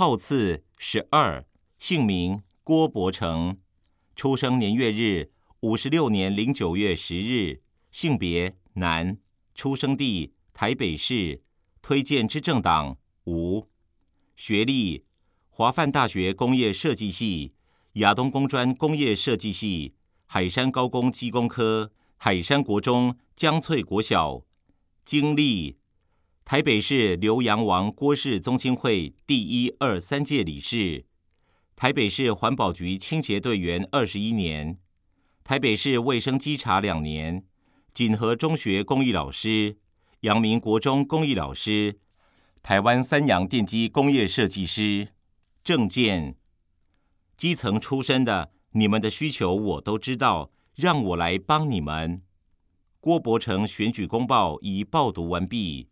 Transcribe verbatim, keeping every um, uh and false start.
号次十二，姓名郭伯成，出生年月日五十六年零九月十日，性别男，出生地台北市，推荐之政党无，学历华范大学工业设计系、亚东工专工业设计系、海山高工机工科、海山国中、江翠国小。经历台北市浏阳王郭氏宗亲会第一、二、三届理事，台北市环保局清洁队员二十一年，台北市卫生稽查两年，锦和中学工艺老师，阳明国中工艺老师，台湾三洋电机工业设计师。政见：基层出身的，你们的需求我都知道，让我来帮你们。郭伯成选举公报已报读完毕。